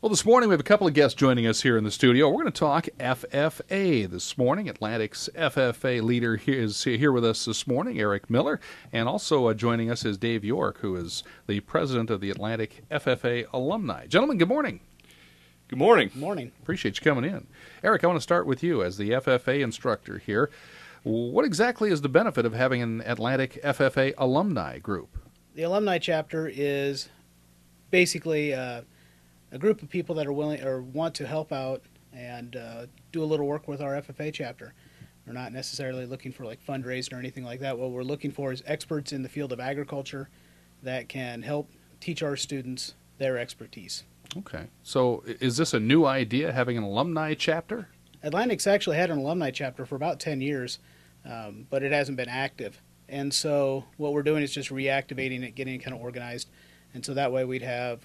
Well, this morning we have a couple of guests joining us here in the studio. We're going to talk FFA this morning. Atlantic's FFA leader is here with us this morning, Eric Miller, and also joining us is Dave York, who is the president of the Atlantic FFA alumni. Gentlemen, good morning. Good morning. Good morning. Appreciate you coming in. Eric, I want to start with you as the FFA instructor here. What exactly is the benefit of having an Atlantic FFA alumni group? The alumni chapter is basically a group of people that are willing or want to help out and do a little work with our FFA chapter. We're not necessarily looking for like fundraising or anything like that. What we're looking for is experts in the field of agriculture that can help teach our students their expertise. Okay. So is this a new idea, having an alumni chapter? Atlantic's actually had an alumni chapter for about 10 years, but it hasn't been active. And so what we're doing is just reactivating it, getting it kind of organized. And so that way we'd have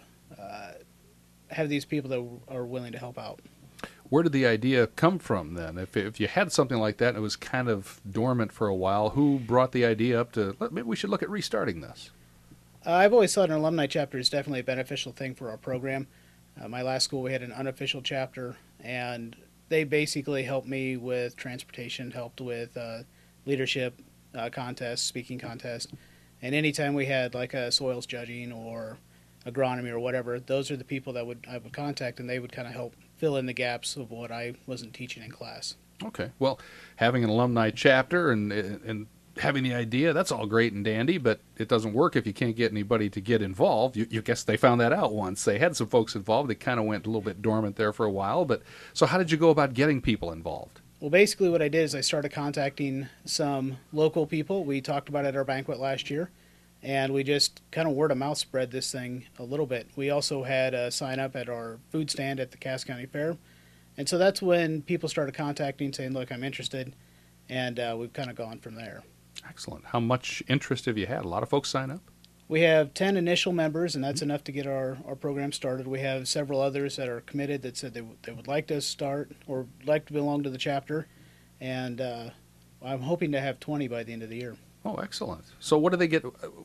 these people that are willing to help out. Where did the idea come from then? If you had something like that and it was kind of dormant for a while, who brought the idea up to, maybe we should look at restarting this? I've always thought an alumni chapter is definitely a beneficial thing for our program. My last school, we had an unofficial chapter, and they basically helped me with transportation, helped with leadership contests, speaking contests, and anytime we had like a soils judging or agronomy or whatever, those are the people that I would contact, and they would kind of help fill in the gaps of what I wasn't teaching in class. Okay. Well, having an alumni chapter and having the idea, that's all great and dandy, but it doesn't work if you can't get anybody to get involved. You guess they found that out once. They had some folks involved. They kind of went a little bit dormant there for a while. But so how did you go about getting people involved? Well, basically what I did is I started contacting some local people. We talked about it at our banquet last year, and we just kind of word of mouth spread this thing a little bit. We also had a sign up at our food stand at the Cass County Fair. And so that's when people started contacting, saying, look, I'm interested. And we've kind of gone from there. Excellent. How much interest have you had? A lot of folks sign up? We have 10 initial members, and that's enough to get our program started. We have several others that are committed that said they would like to start or like to belong to the chapter. And I'm hoping to have 20 by the end of the year. Oh, excellent. So what do they get?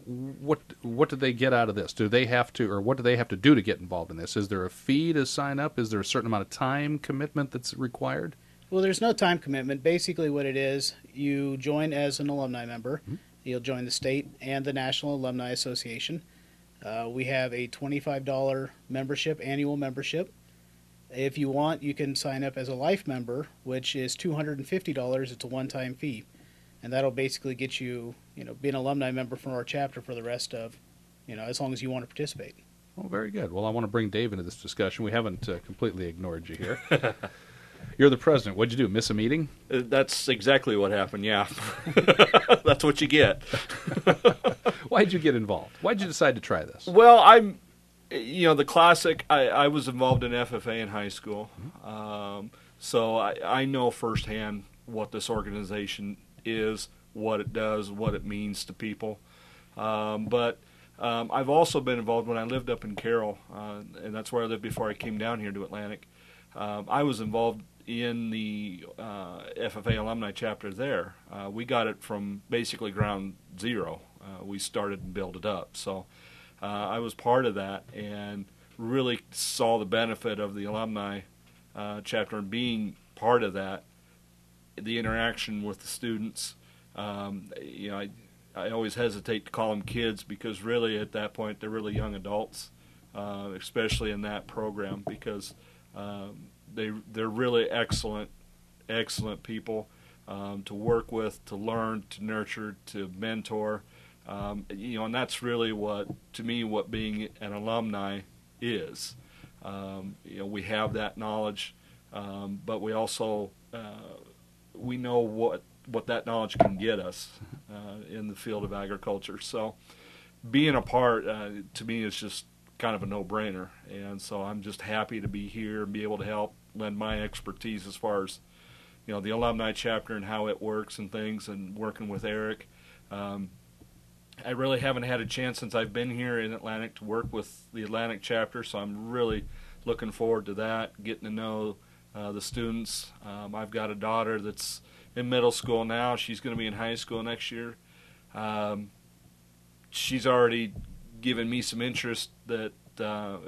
What do they get out of this? Do they have to, or what do they have to do to get involved in this? Is there a fee to sign up? Is there a certain amount of time commitment that's required? Well, there's no time commitment. Basically what it is, you join as an alumni member. Mm-hmm. You'll join the state and the National Alumni Association. We have a $25 membership, annual membership. If you want, you can sign up as a life member, which is $250. It's a one-time fee. And that'll basically get you, be an alumni member from our chapter for the rest of, as long as you want to participate. Oh, very good. Well, I want to bring Dave into this discussion. We haven't completely ignored you here. You're the president. What'd you do, miss a meeting? That's exactly what happened, yeah. That's what you get. Why'd you get involved? Why'd you decide to try this? Well, the classic, I was involved in FFA in high school. So I know firsthand what this organization is, what it does, what it means to people. But I've also been involved when I lived up in Carroll, and that's where I lived before I came down here to Atlantic. I was involved in the FFA alumni chapter there. We got it from basically ground zero. We started and built it up. So I was part of that and really saw the benefit of the alumni chapter and being part of that, the interaction with the students. I always hesitate to call them kids because really at that point they're really young adults, especially in that program because they're really excellent people to work with, to learn, to nurture, to mentor, and that's really what being an alumni is. We have that knowledge, but we also we know what that knowledge can get us in the field of agriculture. So being a part to me is just kind of a no-brainer, and so I'm just happy to be here and be able to help lend my expertise as far as the alumni chapter and how it works and things, and working with Eric. I really haven't had a chance since I've been here in Atlantic to work with the Atlantic chapter, so I'm really looking forward to that, getting to know the students. I've got a daughter that's in middle school now. She's going to be in high school next year. She's already given me some interest that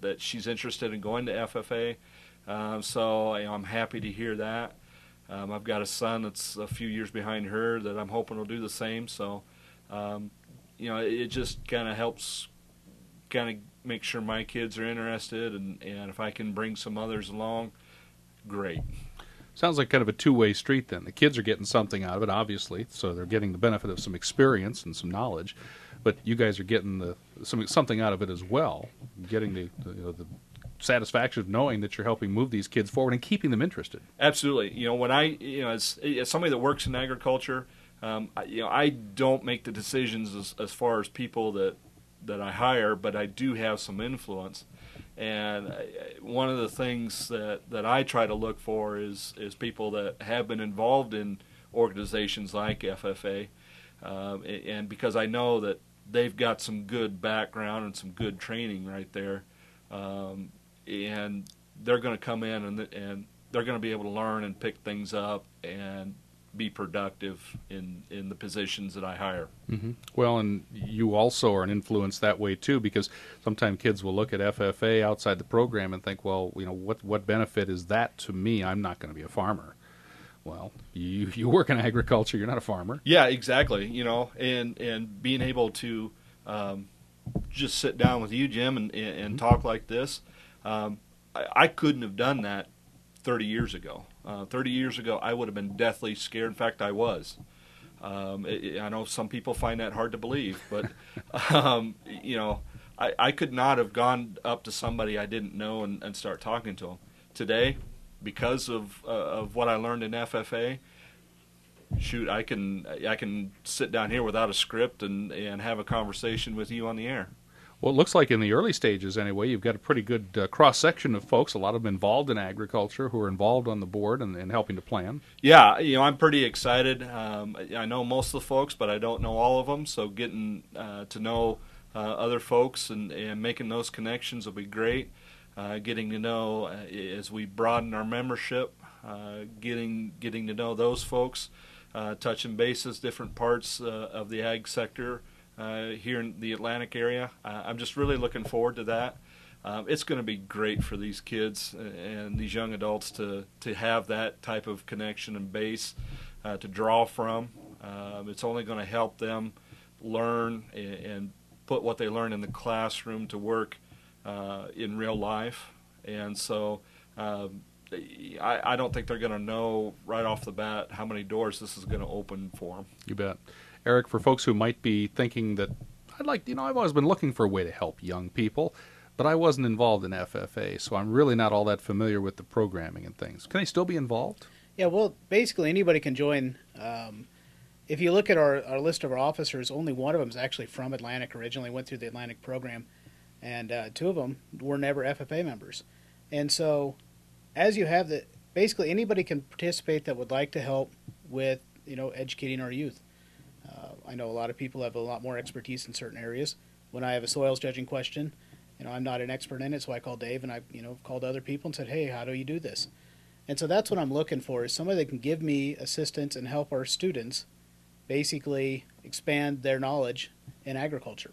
that she's interested in going to FFA. So I'm happy to hear that. I've got a son that's a few years behind her that I'm hoping will do the same. So, it just kind of helps kind of make sure my kids are interested, and if I can bring some others along, great. Sounds like kind of a two-way street then. The kids are getting something out of it, obviously, so they're getting the benefit of some experience and some knowledge, but you guys are getting something out of it as well, getting the satisfaction of knowing that you're helping move these kids forward and keeping them interested. Absolutely. When as somebody that works in agriculture, I don't make the decisions as far as people that I hire, but I do have some influence. And one of the things that I try to look for is people that have been involved in organizations like FFA, and because I know that they've got some good background and some good training right there, and they're going to come in and they're going to be able to learn and pick things up and be productive in the positions that I hire. Mm-hmm. Well, and you also are an influence that way too, because sometimes kids will look at FFA outside the program and think, well, what benefit is that to me? I'm not going to be a farmer. Well, you work in agriculture. You're not a farmer. Yeah, exactly. And being able to just sit down with you, Jim, and talk like this, I couldn't have done that 30 years ago. 30 years ago, I would have been deathly scared. In fact, I was. I know some people find that hard to believe, but I could not have gone up to somebody I didn't know and start talking to them. Today, because of what I learned in FFA, shoot, I can sit down here without a script and have a conversation with you on the air. Well, it looks like in the early stages, anyway, you've got a pretty good cross-section of folks, a lot of them involved in agriculture, who are involved on the board and helping to plan. Yeah, I'm pretty excited. I know most of the folks, but I don't know all of them, so getting to know other folks and making those connections will be great. Getting to know, as we broaden our membership, getting to know those folks, touching bases, different parts of the ag sector, here in the Atlantic area. I'm just really looking forward to that. It's going to be great for these kids and these young adults to have that type of connection and base to draw from. It's only going to help them learn and put what they learn in the classroom to work in real life. And so I don't think they're going to know right off the bat how many doors this is going to open for them. You bet. Eric, for folks who might be thinking that I've always been looking for a way to help young people, but I wasn't involved in FFA, so I'm really not all that familiar with the programming and things. Can they still be involved? Yeah, well, basically anybody can join. If you look at our list of our officers, only one of them is actually from Atlantic originally, went through the Atlantic program, and two of them were never FFA members. And so as you have basically anybody can participate that would like to help with, educating our youth. I know a lot of people have a lot more expertise in certain areas. When I have a soils judging question, I'm not an expert in it, so I call Dave and I, called other people and said, hey, how do you do this? And so that's what I'm looking for, is somebody that can give me assistance and help our students basically expand their knowledge in agriculture.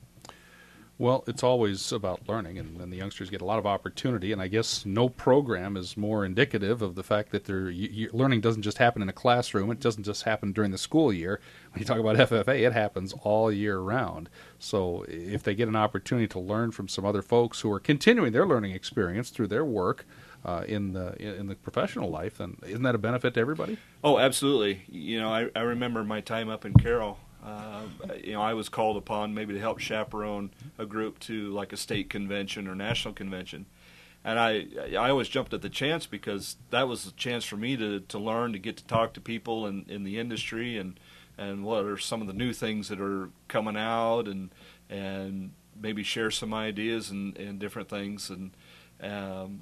Well, it's always about learning, and the youngsters get a lot of opportunity, and I guess no program is more indicative of the fact that learning doesn't just happen in a classroom. It doesn't just happen during the school year. When you talk about FFA, it happens all year round. So if they get an opportunity to learn from some other folks who are continuing their learning experience through their work in the professional life, then isn't that a benefit to everybody? Oh, absolutely. I remember my time up in Carroll. I was called upon maybe to help chaperone a group to like a state convention or national convention. And I always jumped at the chance because that was a chance for me to learn, to get to talk to people in the industry and what are some of the new things that are coming out and maybe share some ideas and different things. And,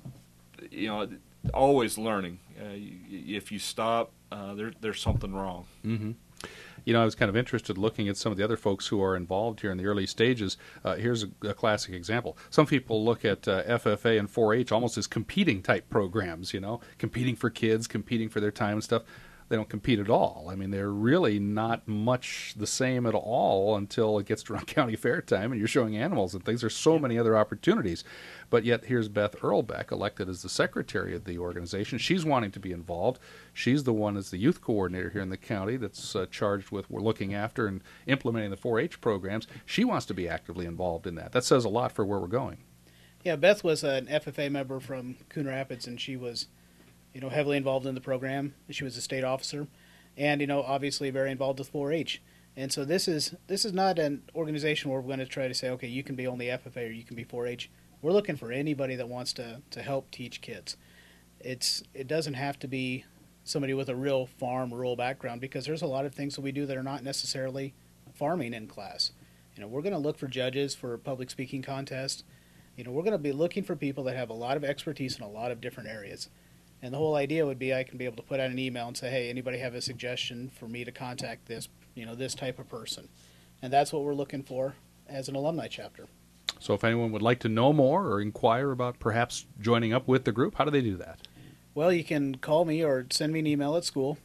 always learning. If you stop, there's something wrong. Mm-hmm. I was kind of interested looking at some of the other folks who are involved here in the early stages. Here's a classic example. Some people look at FFA and 4-H almost as competing type programs, competing for kids, competing for their time and stuff. they don't compete at all. I mean, they're really not much the same at all until it gets to around county fair time and you're showing animals and things. There's so many other opportunities. But yet here's Beth Earlbeck, elected as the secretary of the organization. She's wanting to be involved. She's the one as the youth coordinator here in the county that's charged with we're looking after and implementing the 4-H programs. She wants to be actively involved in that. That says a lot for where we're going. Yeah, Beth was an FFA member from Coon Rapids, and she was, heavily involved in the program. She was a state officer, and obviously very involved with 4-H. And so this is not an organization where we're going to try to say, okay, you can be only FFA or you can be 4-H. We're looking for anybody that wants to help teach kids. It doesn't have to be somebody with a real farm, rural background, because there's a lot of things that we do that are not necessarily farming in class. We're going to look for judges for public speaking contests. We're going to be looking for people that have a lot of expertise in a lot of different areas. And the whole idea would be I can be able to put out an email and say, hey, anybody have a suggestion for me to contact this, this type of person? And that's what we're looking for as an alumni chapter. So if anyone would like to know more or inquire about perhaps joining up with the group, how do they do that? Well, you can call me or send me an email at school,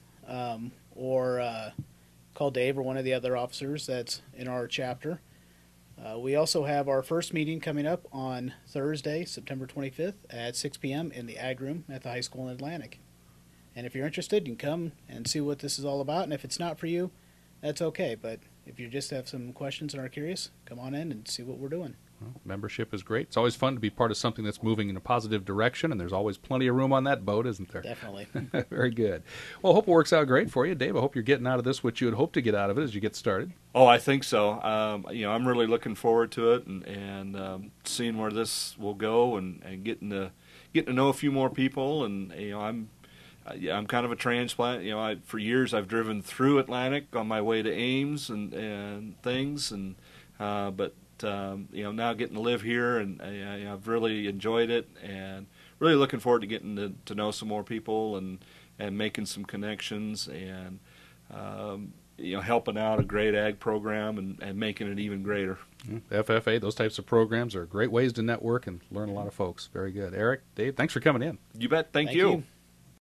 or call Dave or one of the other officers that's in our chapter. We also have our first meeting coming up on Thursday, September 25th at 6 p.m. in the Ag Room at the high school in Atlantic. And if you're interested, you can come and see what this is all about. And if it's not for you, that's okay. But if you just have some questions and are curious, come on in and see what we're doing. Well, membership is great. It's always fun to be part of something that's moving in a positive direction, and there's always plenty of room on that boat, isn't there? Definitely. Very good. Well, I hope it works out great for you. Dave, I hope you're getting out of this what you had hoped to get out of it as you get started. Oh, I think so. I'm really looking forward to it and seeing where this will go and getting to know a few more people. And I'm kind of a transplant. For years I've driven through Atlantic on my way to Ames and things, and but now getting to live here, and I've really enjoyed it, and really looking forward to getting to know some more people and making some connections and helping out a great ag program and making it even greater. FFA, those types of programs are great ways to network and learn a lot of folks. Very good. Eric, Dave, thanks for coming in. You bet. Thank you.